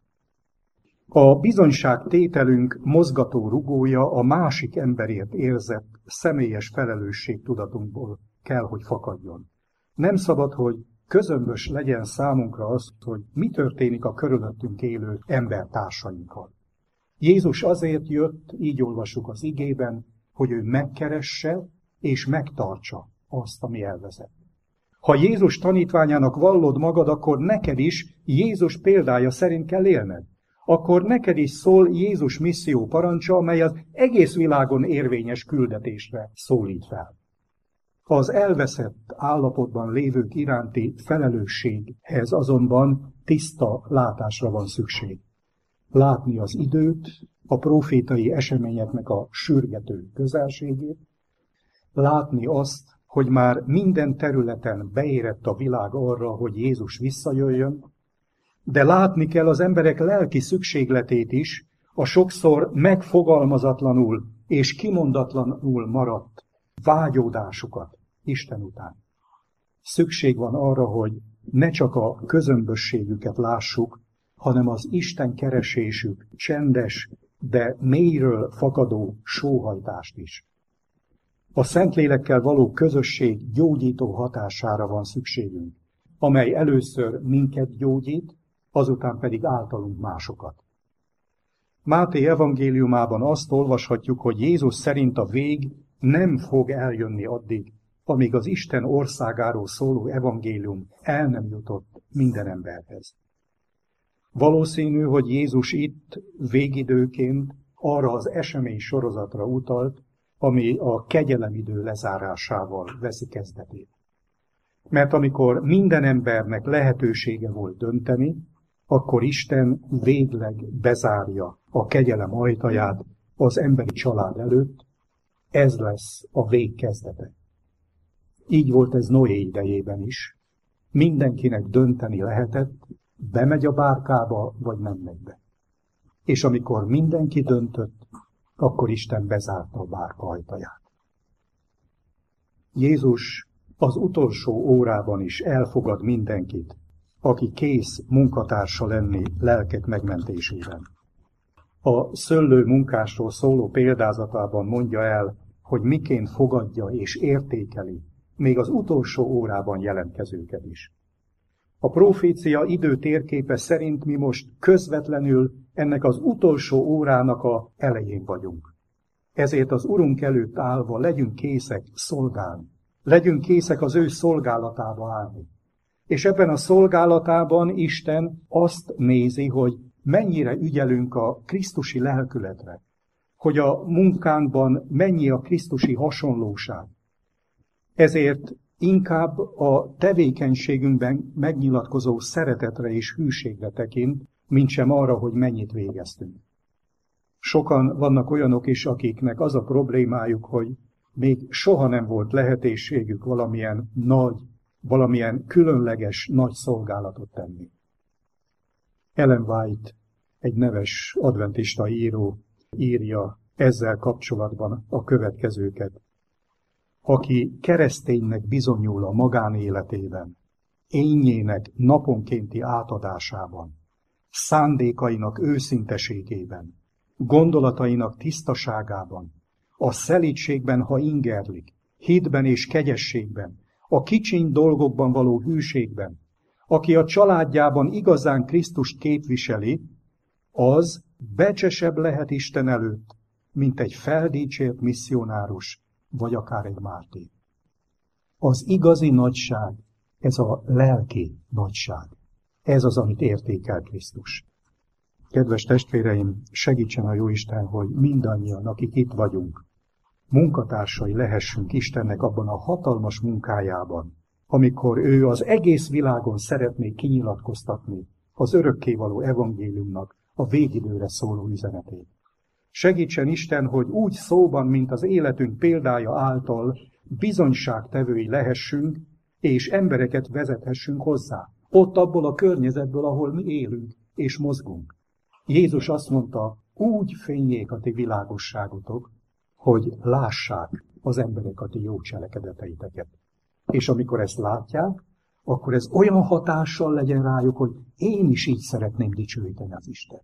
A bizonyságtételünk mozgató rugója a másik emberért érzett személyes felelősségtudatunkból kell, hogy fakadjon. Nem szabad, hogy közömbös legyen számunkra az, hogy mi történik a körülöttünk élő embertársainkkal. Jézus azért jött, így olvassuk az igében, hogy ő megkeresse és megtartsa azt, ami elvezet. Ha Jézus tanítványának vallod magad, akkor neked is Jézus példája szerint kell élned. Akkor neked is szól Jézus misszió parancsa, amely az egész világon érvényes küldetésre szólít fel. Az elveszett állapotban lévők iránti felelősséghez azonban tiszta látásra van szükség. Látni az időt, a profétai eseményeknek a sürgető közelségét, látni azt, hogy már minden területen beérett a világ arra, hogy Jézus visszajöjjön, de látni kell az emberek lelki szükségletét is, a sokszor megfogalmazatlanul és kimondatlanul maradt vágyódásukat Isten után. Szükség van arra, hogy ne csak a közömbösségüket lássuk, hanem az Isten keresésük csendes, de mélyről fakadó sóhajtást is. A Szentlélekkel való közösség gyógyító hatására van szükségünk, amely először minket gyógyít, azután pedig általunk másokat. Máté evangéliumában azt olvashatjuk, hogy Jézus szerint a vég nem fog eljönni addig, amíg az Isten országáról szóló evangélium el nem jutott minden emberhez. Valószínű, hogy Jézus itt végidőként arra az esemény sorozatra utalt, ami a kegyelemidő lezárásával veszi kezdetét. Mert amikor minden embernek lehetősége volt dönteni, akkor Isten végleg bezárja a kegyelem ajtaját az emberi család előtt, ez lesz a vég kezdete. Így volt ez Noé idejében is. Mindenkinek dönteni lehetett, bemegy a bárkába, vagy nem megy be. És amikor mindenki döntött, akkor Isten bezárta a bárka ajtaját. Jézus az utolsó órában is elfogad mindenkit, aki kész munkatársa lenni lelkek megmentésében. A szőlő munkásról szóló példázatában mondja el, hogy miként fogadja és értékeli még az utolsó órában jelentkezőket is. A profécia időtérképe szerint mi most közvetlenül ennek az utolsó órának a elején vagyunk. Ezért az Urunk előtt állva legyünk készek szolgálni. Legyünk készek az ő szolgálatába állni. És ebben a szolgálatában Isten azt nézi, hogy mennyire ügyelünk a krisztusi lelkületre, hogy a munkánkban mennyi a krisztusi hasonlóság. Ezért inkább a tevékenységünkben megnyilatkozó szeretetre és hűségre tekint, mint sem arra, hogy mennyit végeztünk. Sokan vannak olyanok is, akiknek az a problémájuk, hogy még soha nem volt lehetőségük valamilyen nagy, valamilyen különleges nagy szolgálatot tenni. Ellen White, egy neves adventista író, írja ezzel kapcsolatban a következőket. Aki kereszténynek bizonyul a magánéletében, énjének naponkénti átadásában, szándékainak őszinteségében, gondolatainak tisztaságában, a szelídségben, ha ingerlik, hitben és kegyességben, a kicsiny dolgokban való hűségben, aki a családjában igazán Krisztust képviseli, az becsesebb lehet Isten előtt, mint egy feldícsért misszionárus, vagy akár egy mártír. Az igazi nagyság, ez a lelki nagyság. Ez az, amit értékel Krisztus. Kedves testvéreim, segítsen a Jóisten, hogy mindannyian, akik itt vagyunk, munkatársai lehessünk Istennek abban a hatalmas munkájában, amikor ő az egész világon szeretné kinyilatkoztatni az örökkévaló evangéliumnak a végidőre szóló üzenetét. Segítsen Isten, hogy úgy szóban, mint az életünk példája által bizonyságtevői lehessünk, és embereket vezethessünk hozzá. Ott abból a környezetből, ahol mi élünk és mozgunk. Jézus azt mondta, úgy fényjék a ti világosságotok, hogy lássák az emberek a ti jó cselekedeteiteket. És amikor ezt látják, akkor ez olyan hatással legyen rájuk, hogy én is így szeretném dicsőíteni az Istent.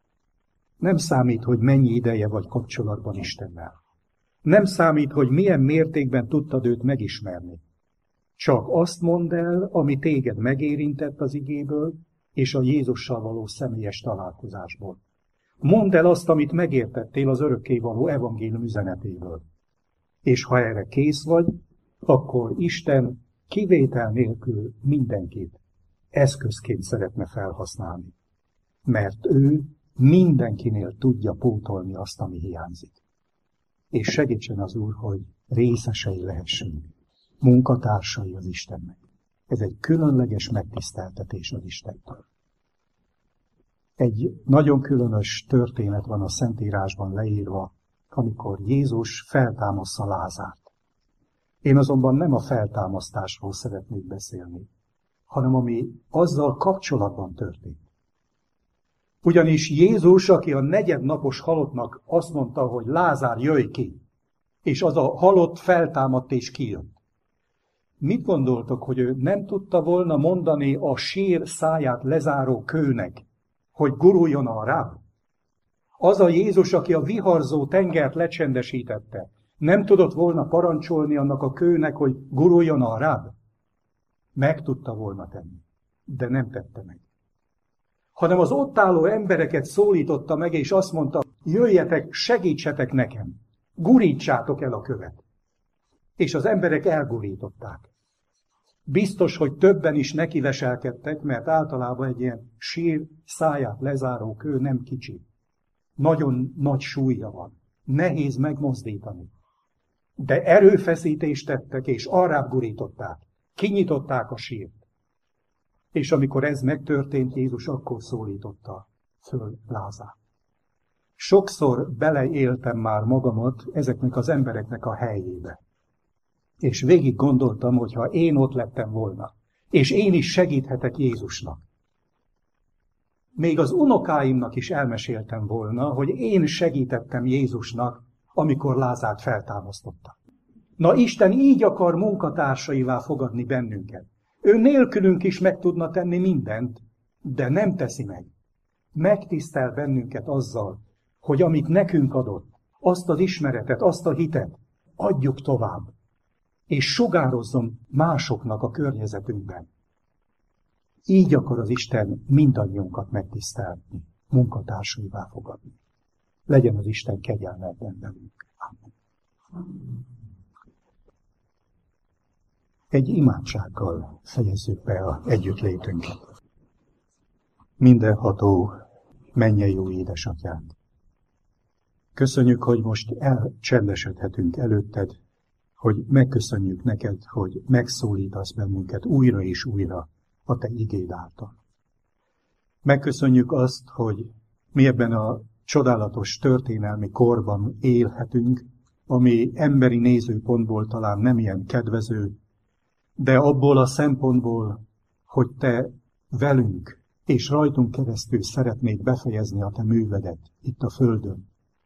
Nem számít, hogy mennyi ideje vagy kapcsolatban Istennel. Nem számít, hogy milyen mértékben tudtad őt megismerni. Csak azt mondd el, ami téged megérintett az igéből, és a Jézussal való személyes találkozásból. Mondd el azt, amit megértettél az örökkévaló evangélium üzenetéből. És ha erre kész vagy, akkor Isten kivétel nélkül mindenkit eszközként szeretne felhasználni. Mert ő mindenkinél tudja pótolni azt, ami hiányzik. És segítsen az Úr, hogy részesei lehessünk, munkatársai az Istennek. Ez egy különleges megtiszteltetés az Istentől. Egy nagyon különös történet van a Szentírásban leírva, amikor Jézus feltámaszza Lázárt. Én azonban nem a feltámasztásról szeretnék beszélni, hanem ami azzal kapcsolatban történt. Ugyanis Jézus, aki a negyednapos halottnak azt mondta, hogy Lázár, jöjj ki, és az a halott feltámadt és kijött. Mit gondoltok, hogy ő nem tudta volna mondani a sír száját lezáró kőnek, hogy guruljon arrább? Az a Jézus, aki a viharzó tengert lecsendesítette, nem tudott volna parancsolni annak a kőnek, hogy guruljon arrább? Meg tudta volna tenni, de nem tette meg. Hanem az ott álló embereket szólította meg, és azt mondta, jöjjetek, segítsetek nekem, gurítsátok el a követ. És az emberek elgurították. Biztos, hogy többen is nekiveselkedtek, mert általában egy ilyen sír száját lezáró kő nem kicsi. Nagyon nagy súlya van. Nehéz megmozdítani. De erőfeszítést tettek, és arrább gurították. Kinyitották a sírt. És amikor ez megtörtént, Jézus akkor szólította föl Lázárt. Sokszor beleéltem már magamat ezeknek az embereknek a helyébe. És végig gondoltam, hogy ha én ott lettem volna, és én is segíthetek Jézusnak. Még az unokáimnak is elmeséltem volna, hogy én segítettem Jézusnak, amikor Lázárt feltámasztotta. Na, Isten így akar munkatársaivá fogadni bennünket. Ő nélkülünk is meg tudna tenni mindent, de nem teszi meg. Megtisztel bennünket azzal, hogy amit nekünk adott, azt az ismeretet, azt a hitet adjuk tovább, és sugározzon másoknak a környezetünkben. Így akar az Isten mindannyiunkat megtisztelni, munkatársaivá fogadni. Legyen az Isten kegyelme ebben velünk. Amen. Egy imádsággal fejezzük be az együttlétünket. Mindenható, mennyei jó édesatyánk! Köszönjük, hogy most elcsendesedhetünk előtted, hogy megköszönjük neked, hogy megszólítasz bennünket újra és újra a te igéd által. Megköszönjük azt, hogy mi ebben a csodálatos történelmi korban élhetünk, ami emberi nézőpontból talán nem ilyen kedvező, de abból a szempontból, hogy te velünk és rajtunk keresztül szeretnéd befejezni a te művedet itt a földön.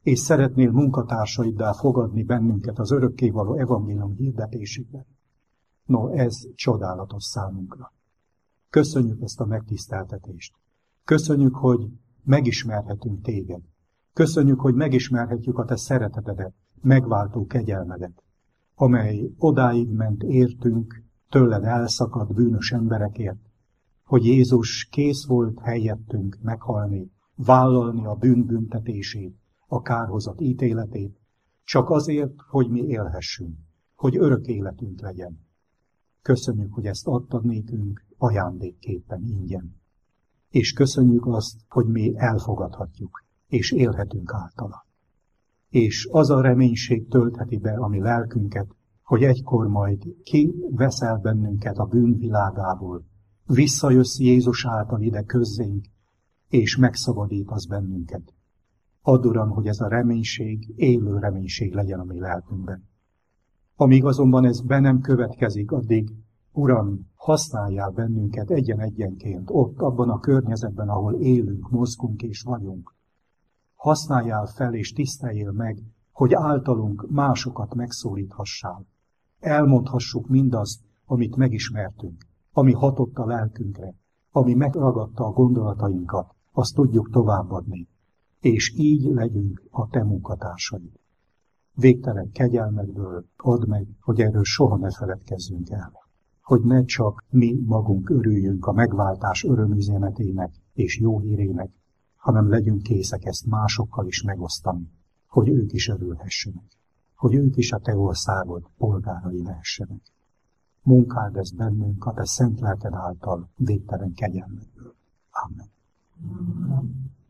és szeretnél munkatársaiddá fogadni bennünket az örökkévaló evangélium hirdetésében. No, ez csodálatos számunkra. Köszönjük ezt a megtiszteltetést. Köszönjük, hogy megismerhetünk téged. Köszönjük, hogy megismerhetjük a te szeretetedet, megváltó kegyelmedet, amely odáig ment értünk, tőled elszakadt bűnös emberekért, hogy Jézus kész volt helyettünk meghalni, vállalni a bűn büntetését, a kárhozat ítéletét, csak azért, hogy mi élhessünk, hogy örök életünk legyen. Köszönjük, hogy ezt adtad nékünk ajándékképpen ingyen. És köszönjük azt, hogy mi elfogadhatjuk, és élhetünk általa. És az a reménység töltheti be a mi lelkünket, hogy egykor majd kiveszel bennünket a bűnvilágából, visszajössz Jézus által ide közzénk, és megszabadítasz bennünket. Add, Uram, hogy ez a reménység élő reménység legyen a mi lelkünkben. Amíg azonban ez be nem következik, addig, Uram, használjál bennünket egyen-egyenként, ott, abban a környezetben, ahol élünk, mozgunk és vagyunk. Használjál fel és tiszteljél meg, hogy általunk másokat megszólíthassál. Elmondhassuk mindazt, amit megismertünk, ami hatott a lelkünkre, ami megragadta a gondolatainkat, azt tudjuk továbbadni, és így legyünk a te munkatársaid. Végtelen kegyelmedből add meg, hogy erről soha ne feledkezzünk el, hogy ne csak mi magunk örüljünk a megváltás örömüzenetének és jó hírének, hanem legyünk készek ezt másokkal is megosztani, hogy ők is örülhessenek, hogy ők is a te országod polgárai lehessenek. Munkáld ezt bennünk a te szent lelked által végtelen kegyelmedből. Amen.